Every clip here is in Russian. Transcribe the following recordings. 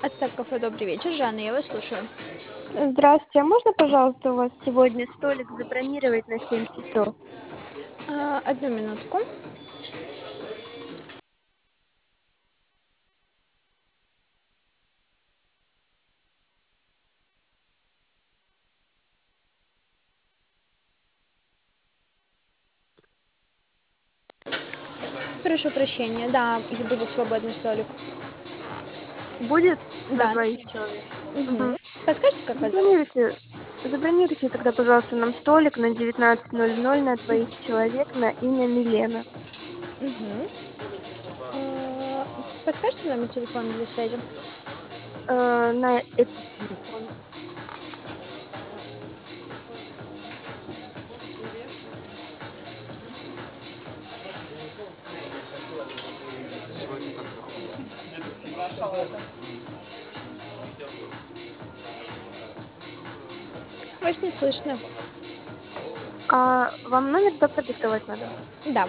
Отстав кафе, добрый вечер. Жанна, я вас слушаю. Здравствуйте, а можно, пожалуйста, у вас сегодня столик забронировать на 7 часов? Одну минутку. Прошу прощения, да, и будет свободный столик. Будет на Да, на двоих 7 часов. человек? Угу. Угу. Подскажите, как вас зовут? Забронируйте тогда, пожалуйста, нам столик на 19:00 на двоих человек на имя Милена. Угу. Подскажите номер телефона для связи? На этот телефон. Вас не слышно. А вам номер продиктовать надо? Да.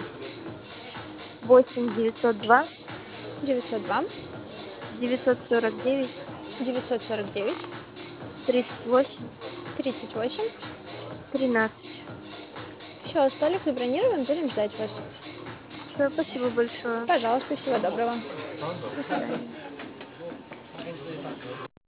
8 902 902 949 949 38 38. 13. Все, столик забронирован, будем ждать вас. Все, спасибо большое. Пожалуйста, всего доброго. До свидания.